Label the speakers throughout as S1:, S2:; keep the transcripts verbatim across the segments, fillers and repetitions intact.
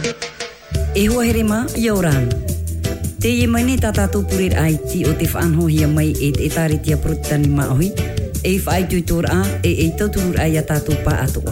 S1: E hoa here ma, iauran. Te ie mai ne tātātou purir ai ti o te whaanhohia mai e te tāritia protitani maohi, e i whaai tuitor a e e tauturur ai a tātou pā atoa.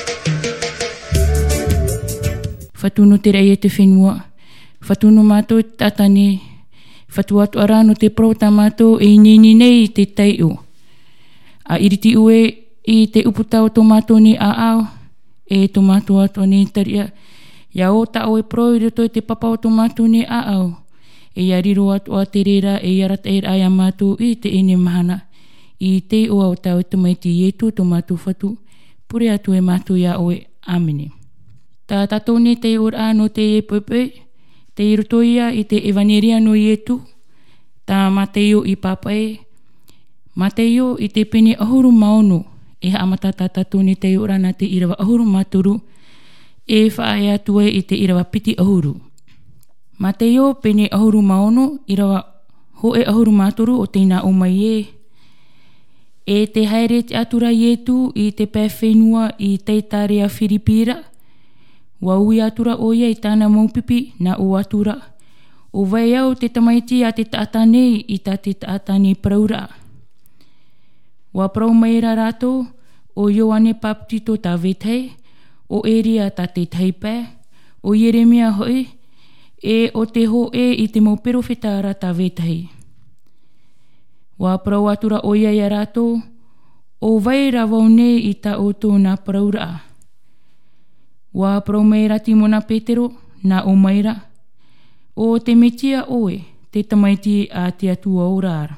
S2: Whatunu te rei e te whenua, whatunu mātou te tātani, whatu atu arano te prota mātou e nini nei te teiu. A iriti ue i te uputau tō mātou ni a au, e tō mātou atu ni taria, ia o ta o e pro i roto i te papa o tō mātou ni a au, e ia riro atu a te rera e ia rata e ai a mātou i te ene mahana, i te o au tau e tamaiti i etu tō mātou whatu, pure atu e mātou ia o e amene. Tā tātou ne te ora no te e pepe, te i roto ia i te evaneria no i etu, tā Mateo i papae, Mateo i te pene ahuru maono, e haamata tā tātou ne te ora na te irawa ahuru maturu, e whae atua i te irawa piti ahuru. Mateo pene ahuru maono, irawa ho e ahuru maturu o teina o mai e. E te haere te atura i etu i te pē whenua i teitarea Whiripira, wa ui atura o ia i tāna maupipi na o atura. O vai au te tamaiti a te taatane i ta te taatane praura. Wa prau maira rato o Ioane Paptito ta vetei, o Eria ta te teipē, o Jeremia hoi, e o te ho e i te maupero whetara ta vetei. Wa prau atura o ia ia rato, o vai ravau ne i ta o tōna praura. Wa prau meira timona Petero na o maira, o te metia oe te tamaiti a te atua o rāra.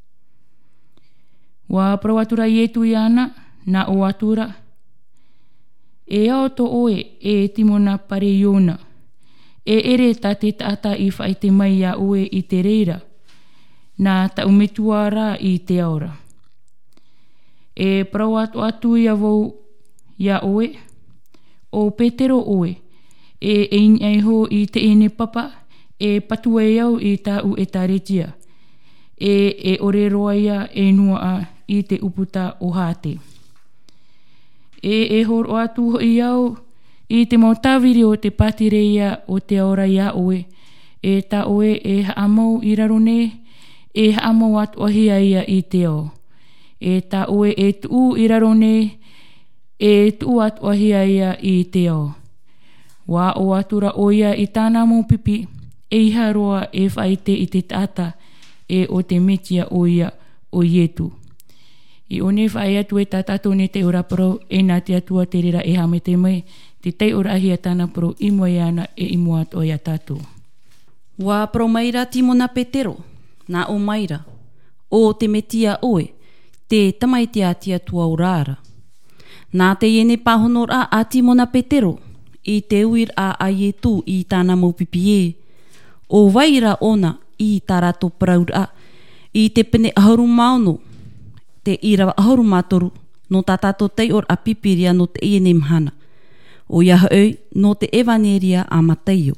S2: Wa prau atura i etu i ana na o atura, e ao to oe e timona pare iona, e ere ta te tata i whai te mai a oe i te reira, na ta umetua rā i te aora. E prau atu atu i avou ia oe, o Petero oe, e ein ei ho i te ene papa, e patua e au i tā u e tāretia, e e ore roa ia e nua a i te uputa o hāte. E e horo atu i au i te mautawiri o te patireia o te aora ia oe, e tā oe e haamau i rarone, e haamau atu ahia ia i te ao. E tā oe e tuu i rarone, e tu atu ahia ia i te ao. Wa o atura o ia i tāna mō pipi, e iha roa e whaite i te tata e o te metia o ia o ietu. I one whai atu e tātato ne te ora pro e nā te atua te rera e hame te mai, te tei ora ahia tāna pro i moe ana e i moa atu ia tātou.
S3: Wa pro maira timona Petero, nā o maira, o te metia oe, te tamaitia te atua o rāra. Nā te iene pāhonor a a timona Petero, i te uir a ai e tū i tāna maupipi e, o waira ona i tā rato praura, i te pene aharu maono, te irawa aharu mātoru, no tā tātou tei or a pipiria no te iene mhana, o iaha oi no te evaneria a Mateio.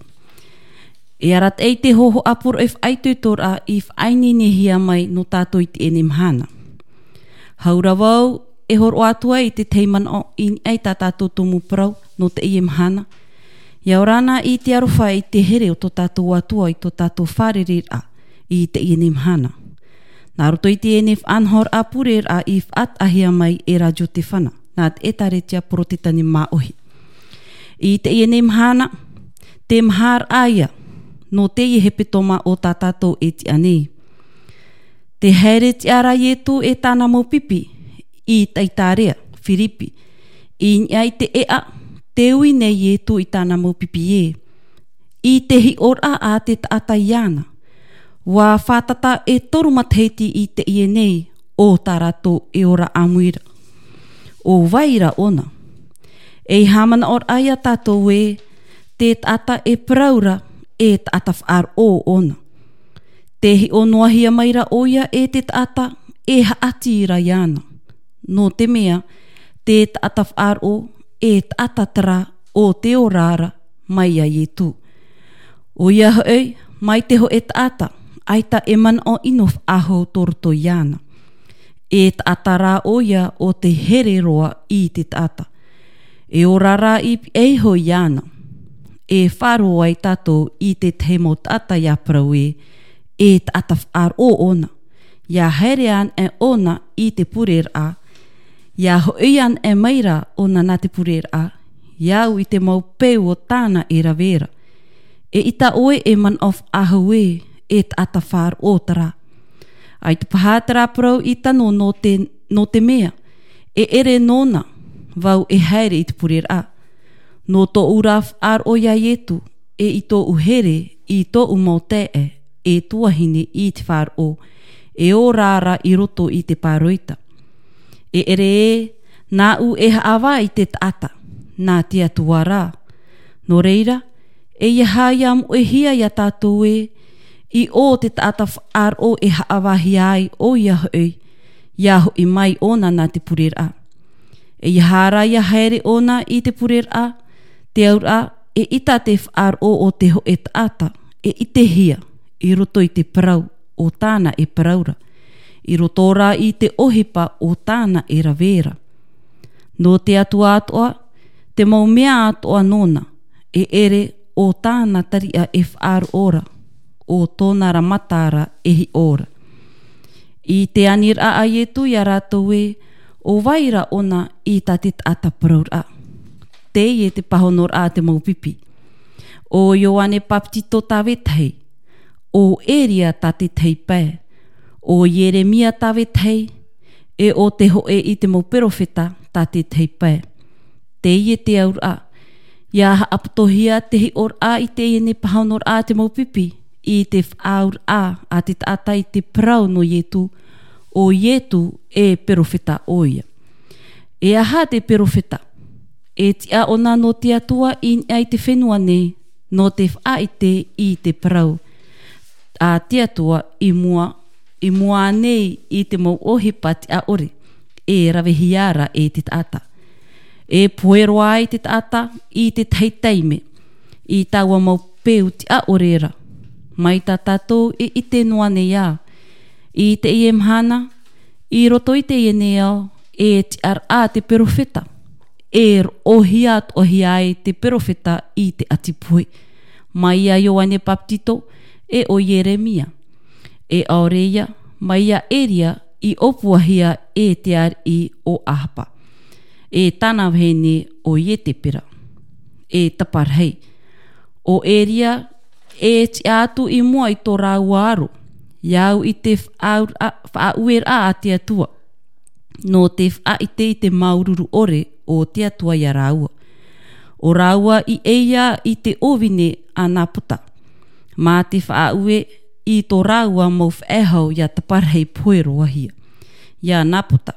S3: E arat ei te hoho apur e whaitutor a i whainenehia mai no tātou i te iene mhana. Haura wau, e horo atua i te teiman o in ei tā tātou tomu prau no te iem hana. Ia orana i te arofa i te here o tō tātou atua i tō tātou wharerir a i te iem hana. Nā roto i te ene whanhor a purer a i what ahia mai e radio te whana, nā te etaretia protitani maohi. I te iem hana, te mhar aia, no te i hepe toma o tā tātou e ti anei. Te haere ti ara i etu e tāna mau pipi, i taitarea, Whiripi, i ngai te ea, te ui nei e tu i tāna maupipi e. I te hi ora a te taata iana, wa whātata e toru matheiti i te ie nei o tā rato e ora amuira. O waira ona, e hamana or aia tātou e, te taata e praura e taata whaar o ona. Te hi o noahia maira oia e te taata e haati ira iana. No te mea, te taata whaar o e taata tara o te o rāra mai a i tū. O ia hoi, mai te ho e taata, aita e mana o inof aho torto iana. E taata rā o ia o te here roa i te taata. E o rara i eiho iana. e wharo ai tātou i te te mo tata ia parau e, e tata ar o ona. Ia haere an e ona i te purer a. Ia hoi an e maira ona na te purer a. Iau i te mau peu o tāna e ravera. E ita oe e man of ahawe e tata whar o tara. Ai te pahatara parau i tano no te, no te mea. E ere nona, vau e haere i te purer a. No tō uraf ar o ia ietu, e i tō uhere, i tō umau te e, e tuahine i te whar o, e o rāra i roto i te pāroita. E ere e, nā u e haawa i te tata, nā tia tuara. No reira, e ia haiam o e hia ia tātou e, i o te tata ar o e haawa hiai o ia hoi, ia hoi mai ona nā te purer a. E ia hara ia haere ona i te purer a, te aura e ita te whaar o o te ho e tata, e i te hia, i roto i te parau o tāna e paraura, i roto rā i te ohipa o tāna e ravera. No te atua atoa, te mau mea atoa nona, e ere o tāna taria e whaar ora, o tōna ramatara ehi ora. I te anir a aietu i a rātou e, o waira ona i ta te tata paraura. Te e te pahonor a te maupipi. O Ioane Paptito tawetei, o Eria ta te teipē, o Jeremia tawetei, e o te hoe i te mauperofeta ta te teipē. Te e te aura, ia haaputohia te hi or a i te ene pahonor a te maupipi, i te whaur a a te tata i te prau no Ietu, o Ietu e perofeta oia. E aha te perofeta, e tia ona no te atua in ai te whenua ne, no te whaite i te prau. A te atua i mua, i mua nei i te mau ohipa te a ore, e rawehiara e te tata. E puero ai te tata i te teiteime, i taua mau peu te a orera. Mai ta tatou e i te noa nei a, i te i emhana, i roto i te i nei au, e te ar a te perofeta. E ohiat ohiai te perofeta i te atipui. Mai a Ioane Paptito e o Jeremia. E aureia, mai a Eria i opuahia e te ar i o ahapa. E tana vene o Ietepera. E taparhei. O Eria e te atu i mua i tō rāuaro. Iau i te whauer a a te atua. No te wha i te i te maururu ore o te atua i a rāua. O rāua i eia i te ovine a nā puta. Mā te whaue i tō rāua mau whaehau i a taparhei poero ahia. I a nā puta.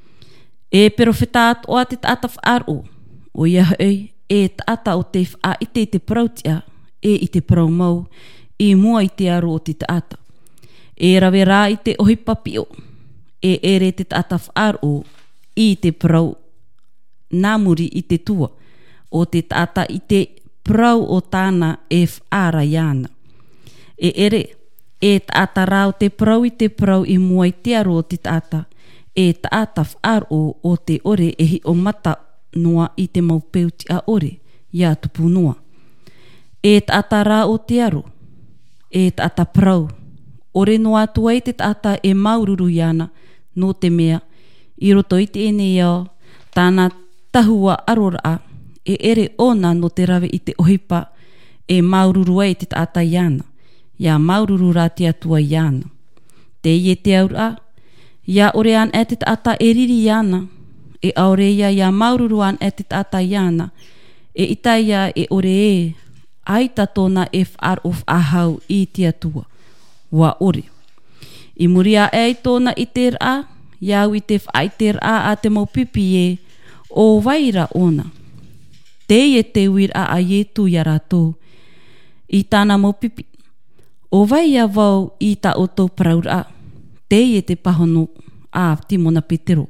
S3: E perofeta atoa te tata whaaro. O ia hei e tata o te wha i te i te prautia e i te prau mau i mua i te aro o te tata. E rawe rā i te ohipapio. E ere te tata whaaro i te prau nāmuri i te tua, o te tata i te prau o tāna e whaara iana. E ere, e tata rao te prau i te prau i mua i te aro o te tata, e tata whaaro o te ore e hi o mata noa i te maupeu ti a ore, ia tupu noa. E tata rao te aro, e tata prau, ore noa tua i te tata e maururu iana, no te mea, i roto i te ene iau, tāna tahua arora e ere ona no te rawe i te ohipa e maururu ai te tata iana. Ia maururu rā te atua iana. Te ie te aura, ia ore an e te tata e riri iana, e aure ia ia maururu an e te tata iana, e ita ia e ore e, aita tōna e whaar of ahau i te atua. Wa ore. I muria e tōna i te rā, iau i te whai te rā a te maupipi e, o waira ona. Te e te wir a a ietu i a rātou, i tāna maupipi. O waia wau i ta o tō praura, te e te pahono a Timona Petero.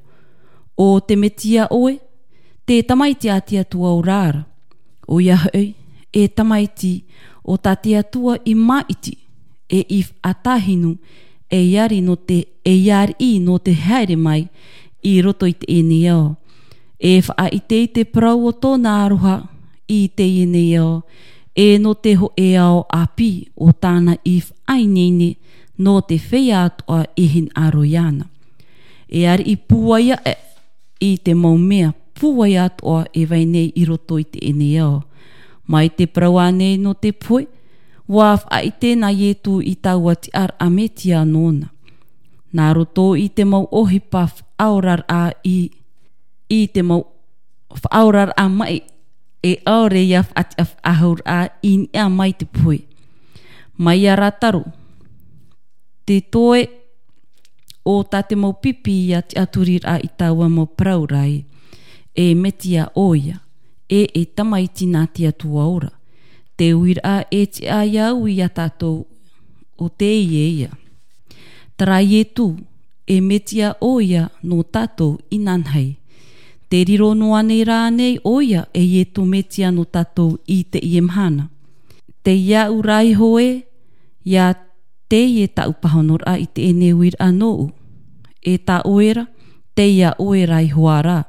S3: O te metia oe, te tamaiti a te atua o rāra. O ia hei, e tamaiti o ta te atua i maiti, e if atahinu, e iari no te, e iari i no te haere mai, i roto i te ene au. E wha i te i te prau o tōna aroha, i te ene au, e no te ho e ao api o tāna if ainene no te whea atoa ihin aroiana. E ari i puaia e, i te maumea puaia atoa e vai nei i roto i te ene ao. Mai te praua nei no te poe, waf a i tēnā ietu i taua ti ar ametia nona. Nā roto i te mau ohi paf aurar a i, i te mau aurar a mai e aore iaf ati af ahaur a in ea mai te poe. Mai a rataru, te toe o ta te mau pipi i ati aturir a i taua mau praurai, e metia oia, e e tamaiti nā te atua ora. Te uir a e ti a iau i a tātou o te ia. Tara ie tu, e metia oia no tātou i nanhei. Te riro noa nei rā nei oia e ie tu metia no tātou i te iemhana. Te ia urai hoe, ia te ie ta upahonor a i te ene uir anou. E ta oera, te ia oera i hoara.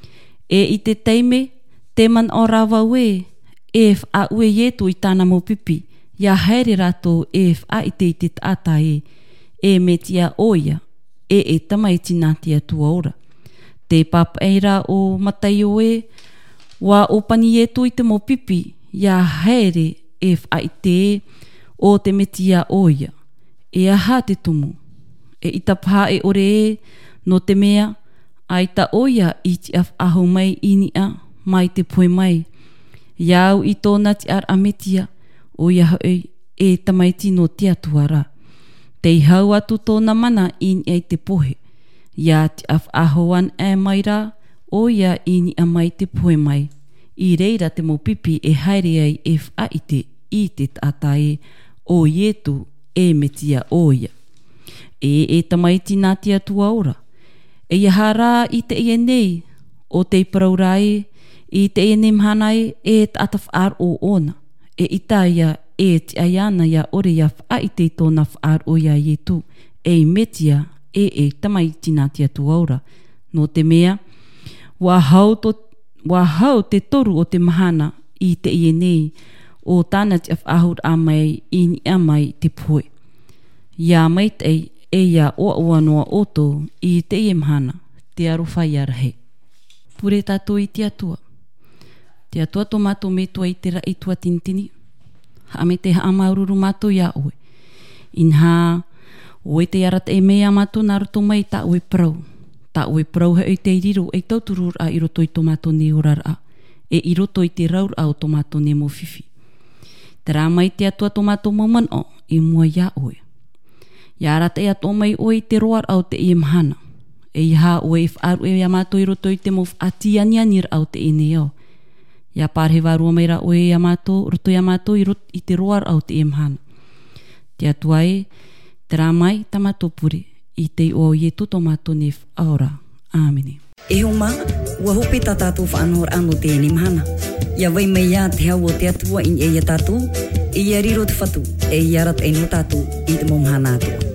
S3: E i te teime, te man o rawa ue, e f a ue ietu i tāna mo pipi, ia haere rato e f a i te i te tata e, e metia oia, e e tamaiti nā te atua ora. Te papaira o matai oe, wa o pani ietu i te mo pipi, ia haere e f a i te o te metia oia, e aha te tumu, e i tapaha e ore e, no te mea, ai ta oia i ti af aho mai inia, mai te poe mai. Iau i tōna ti ar ametia, o ia hoi e tamaiti no te atuara. Te hau atu tōna mana in e te pohe. Ia ti af ahoan e mai rā, o ia ini a mai te poe mai. I reira te mo pipi e haere ai e whaite i te tātai o ietu e metia oia. E e tamaiti nā te atua ora. E ia hara i te ie nei, o te paraurai, i te ie nei mhanai e te ataf ar o ona. E ita ia e te aiana ia ore ia whaite i tōna whaar o ia ietu. E metia e e tamaiti nā te atua ora. No te mea, wa hau, to, wa hau te toru o te mahana i te ie nei, o tāna te af ahur a mai i ni a mai te poe. Ia mai te e ia oa oa noa oto i te ie mahana, te arowhai arahe. Pure tātou i te atua. Te atua tō mātou me tua i te rai tua tintini. Ha me te haa maururu mātou ia oe. In ha, oe te arat e mea mātou nā roto mai ta oe prau. Ta oe prau hei te iriro e tauturur a i roto i tō mātou ne orara. E i roto i te raur a o tō mātou ne mo whiwhi. Te rā mai te atua tō mātou mauman o, i mua ia oe. Ia arat e ato mai oe i te roar au te ie mahana. E iha oe if aru e ia mātou i roto i te mo ati anianir au te ene au. Ia pārhe wārua mai ra oe ia mātou, roto ia mātou i, rot, i te roar au te ie mahana. Te atua e, te rā mai ta mātou pure, i te o ie tuto mātou nef aora. Āmene.
S1: E ho mā, ua hope ta tātou whaanor ano te ene mahana. Ia vai mai ia te hau o te atua in e ia tātou, e ia riro te whatu, e ia rat e no tātou i te momahana atua.